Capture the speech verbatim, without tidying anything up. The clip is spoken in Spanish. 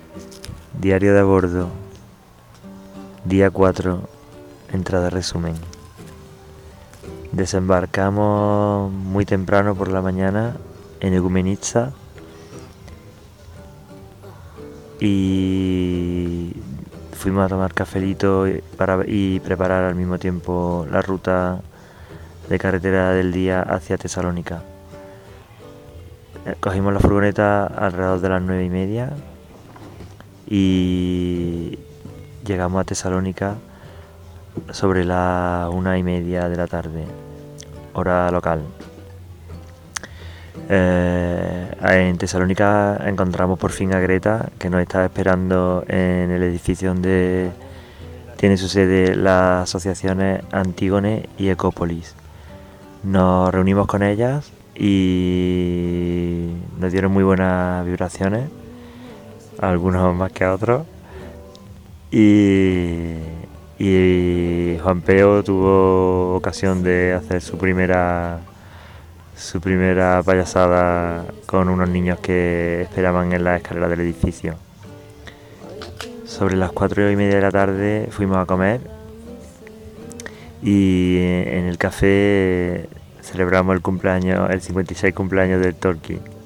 Diario de a bordo. Día cuatro. Entrada resumen. Desembarcamos muy temprano por la mañana en Egumenitsa y fuimos a tomar cafelito para, y preparar al mismo tiempo la ruta de carretera del día hacia Tesalónica. Cogimos la furgoneta alrededor de las nueve y media y llegamos a Tesalónica sobre la una y media de la tarde, hora local. Eh, en Tesalónica encontramos por fin a Greta, que nos estaba esperando en el edificio donde tiene su sede las asociaciones Antígone y Ecópolis. Nos reunimos con ellas y nos dieron muy buenas vibraciones, algunos más que a otros, y, y Juan Peo tuvo ocasión de hacer su primera su primera payasada con unos niños que esperaban en la escalera del edificio. Sobre las cuatro y media de la tarde fuimos a comer y en el café celebramos el cumpleaños, el cincuenta y seis cumpleaños del Torqui.